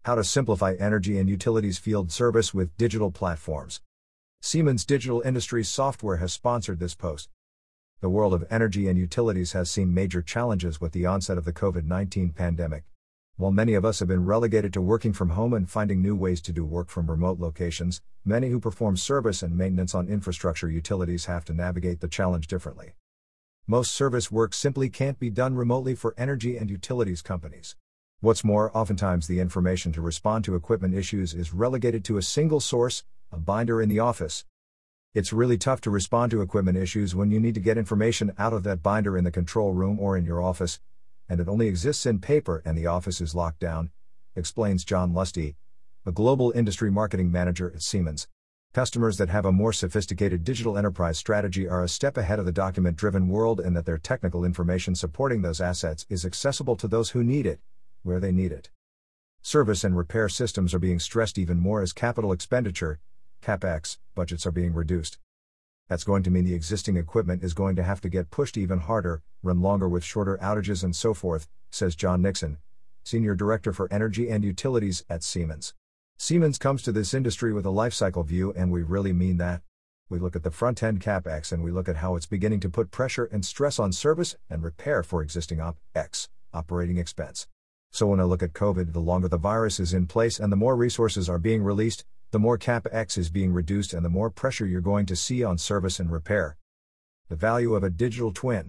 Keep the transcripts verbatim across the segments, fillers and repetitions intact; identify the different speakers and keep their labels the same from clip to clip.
Speaker 1: How to simplify energy and utilities field service with digital platforms. Siemens Digital Industries Software has sponsored this post. The world of energy and utilities has seen major challenges with the onset of the COVID nineteen pandemic. While many of us have been relegated to working from home and finding new ways to do work from remote locations, many who perform service and maintenance on infrastructure utilities have to navigate the challenge differently. Most service work simply can't be done remotely for energy and utilities companies. What's more, oftentimes the information to respond to equipment issues is relegated to a single source, a binder in the office. It's really tough to respond to equipment issues when you need to get information out of that binder in the control room or in your office, and it only exists in paper and the office is locked down, explains John Lusty, a global industry marketing manager at Siemens. Customers that have a more sophisticated digital enterprise strategy are a step ahead of the document-driven world in that their technical information supporting those assets is accessible to those who need it, where they need it. Service and repair systems are being stressed even more as capital expenditure, CapEx, budgets are being reduced. That's going to mean the existing equipment is going to have to get pushed even harder, run longer with shorter outages and so forth, says John Nixon, Senior Director for Energy and Utilities at Siemens. Siemens comes to this industry with a lifecycle view, and we really mean that. We look at the front-end CapEx and we look at how it's beginning to put pressure and stress on service and repair for existing OpEx, operating expense. So when I look at COVID, the longer the virus is in place and the more resources are being released, the more CapEx is being reduced and the more pressure you're going to see on service and repair. The value of a digital twin.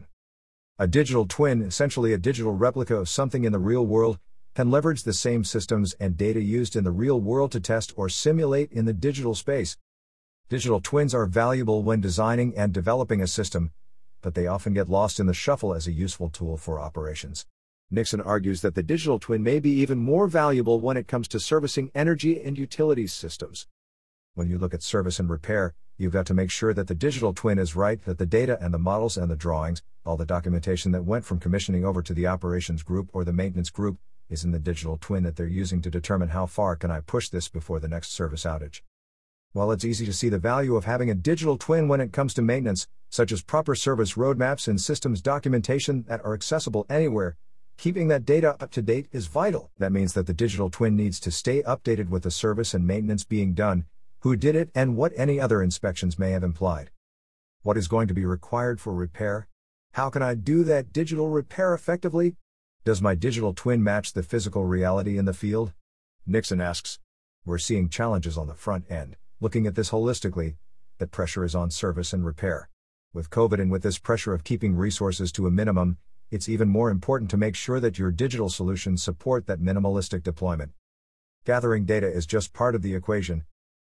Speaker 1: A digital twin, essentially a digital replica of something in the real world, can leverage the same systems and data used in the real world to test or simulate in the digital space. Digital twins are valuable when designing and developing a system, but they often get lost in the shuffle as a useful tool for operations. Nixon argues that the digital twin may be even more valuable when it comes to servicing energy and utilities systems. When you look at service and repair, you've got to make sure that the digital twin is right, that the data and the models and the drawings, all the documentation that went from commissioning over to the operations group or the maintenance group, is in the digital twin that they're using to determine how far can I push this before the next service outage. While it's easy to see the value of having a digital twin when it comes to maintenance, such as proper service roadmaps and systems documentation that are accessible anywhere, keeping that data up to date is vital. That means that the digital twin needs to stay updated with the service and maintenance being done, who did it, and what any other inspections may have implied. What is going to be required for repair? How can I do that digital repair effectively? Does my digital twin match the physical reality in the field? Nixon asks. We're seeing challenges on the front end. Looking at this holistically, that pressure is on service and repair. With COVID and with this pressure of keeping resources to a minimum, it's even more important to make sure that your digital solutions support that minimalistic deployment. Gathering data is just part of the equation.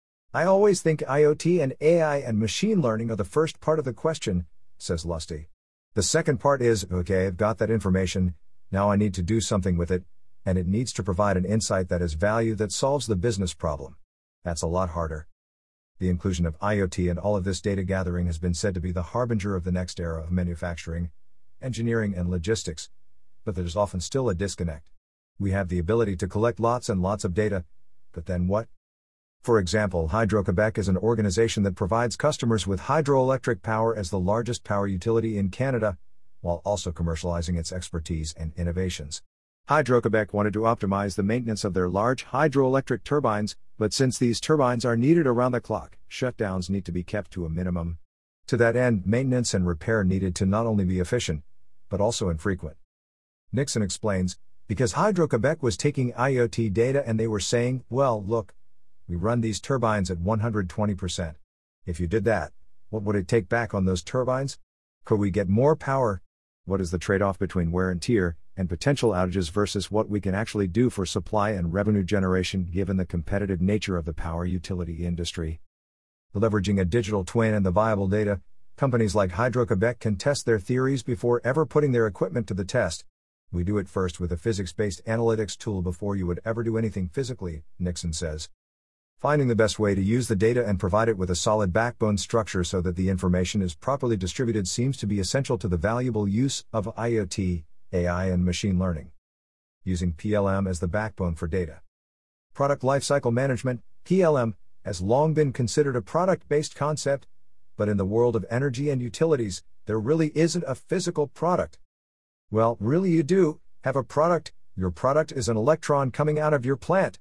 Speaker 1: I always think IoT and A I and machine learning are the first part of the question, says Lusty. The second part is, okay, I've got that information, now I need to do something with it, and it needs to provide an insight that has value that solves the business problem. That's a lot harder. The inclusion of IoT and all of this data gathering has been said to be the harbinger of the next era of manufacturing, engineering and logistics, but there's often still a disconnect. We have the ability to collect lots and lots of data, but then what? For example, Hydro-Québec is an organization that provides customers with hydroelectric power as the largest power utility in Canada, while also commercializing its expertise and innovations. Hydro-Québec wanted to optimize the maintenance of their large hydroelectric turbines, but since these turbines are needed around the clock, shutdowns need to be kept to a minimum. To that end, maintenance and repair needed to not only be efficient, but also infrequent. Nixon explains, because Hydro-Québec was taking IoT data and they were saying, well, look, we run these turbines at one hundred twenty percent. If you did that, what would it take back on those turbines? Could we get more power? What is the trade-off between wear and tear and potential outages versus what we can actually do for supply and revenue generation given the competitive nature of the power utility industry? Leveraging a digital twin and the viable data, companies like Hydro-Québec can test their theories before ever putting their equipment to the test. We do it first with a physics-based analytics tool before you would ever do anything physically, Nixon says. Finding the best way to use the data and provide it with a solid backbone structure so that the information is properly distributed seems to be essential to the valuable use of IoT, A I and machine learning. Using P L M as the backbone for data. Product Lifecycle Management, P L M, has long been considered a product-based concept, but in the world of energy and utilities, there really isn't a physical product. Well, really you do have a product. Your product is an electron coming out of your plant.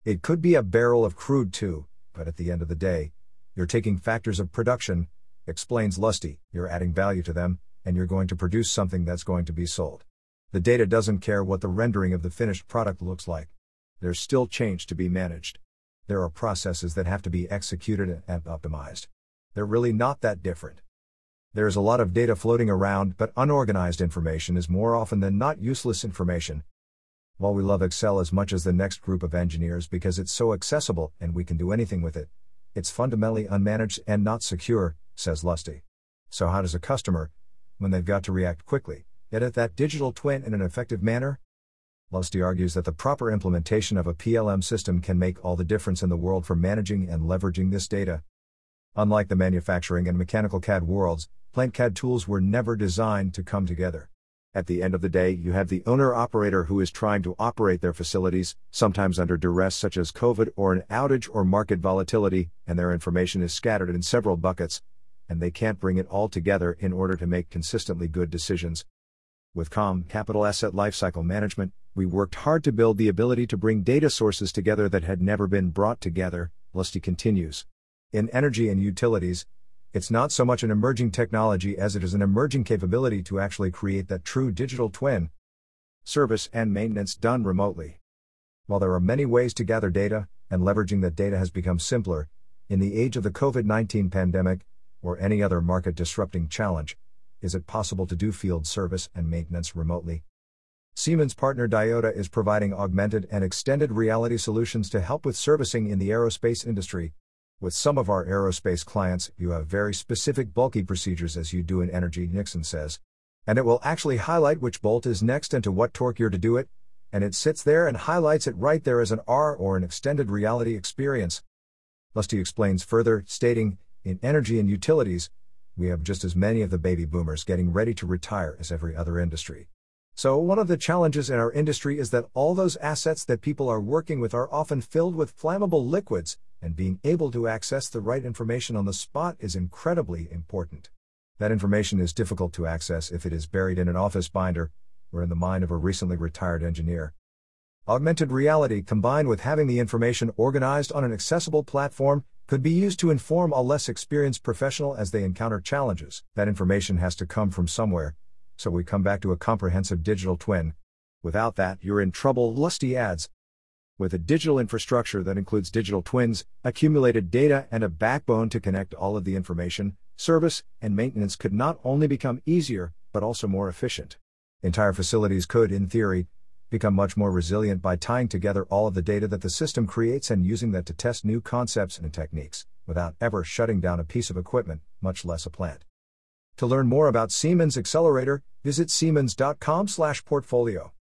Speaker 1: It could be a barrel of crude too, but at the end of the day, you're taking factors of production, explains Lusty, you're adding value to them, and you're going to produce something that's going to be sold. The data doesn't care what the rendering of the finished product looks like. There's still change to be managed. There are processes that have to be executed and optimized. They're really not that different. There's a lot of data floating around, but unorganized information is more often than not useless information. While we love Excel as much as the next group of engineers because it's so accessible and we can do anything with it, it's fundamentally unmanaged and not secure, says Lusty. So how does a customer, when they've got to react quickly, edit that digital twin in an effective manner? Lusty argues that the proper implementation of a P L M system can make all the difference in the world for managing and leveraging this data. Unlike the manufacturing and mechanical C A D worlds, plant C A D tools were never designed to come together. At the end of the day, you have the owner-operator who is trying to operate their facilities, sometimes under duress such as COVID or an outage or market volatility, and their information is scattered in several buckets, and they can't bring it all together in order to make consistently good decisions. With C O M, Capital Asset Lifecycle Management, we worked hard to build the ability to bring data sources together that had never been brought together, Lusty continues. In energy and utilities, it's not so much an emerging technology as it is an emerging capability to actually create that true digital twin. Service and maintenance done remotely. While there are many ways to gather data, and leveraging that data has become simpler, in the age of the COVID nineteen pandemic, or any other market-disrupting challenge, is it possible to do field service and maintenance remotely? Siemens partner Diota is providing augmented and extended reality solutions to help with servicing in the aerospace industry. With some of our aerospace clients, you have very specific bulky procedures as you do in energy, Nixon says. And it will actually highlight which bolt is next and to what torque you're to do it, and it sits there and highlights it right there as an R or an extended reality experience. Lusty explains further, stating, in energy and utilities, we have just as many of the baby boomers getting ready to retire as every other industry. So one of the challenges in our industry is that all those assets that people are working with are often filled with flammable liquids, and being able to access the right information on the spot is incredibly important. That information is difficult to access if it is buried in an office binder, or in the mind of a recently retired engineer. Augmented reality combined with having the information organized on an accessible platform could be used to inform a less experienced professional as they encounter challenges. That information has to come from somewhere, so we come back to a comprehensive digital twin. Without that, you're in trouble, Lusty adds. With a digital infrastructure that includes digital twins, accumulated data, and a backbone to connect all of the information, service and maintenance could not only become easier, but also more efficient. Entire facilities could, in theory, become much more resilient by tying together all of the data that the system creates and using that to test new concepts and techniques, without ever shutting down a piece of equipment, much less a plant. To learn more about Siemens Xcelerator, visit siemens dot com slash portfolio.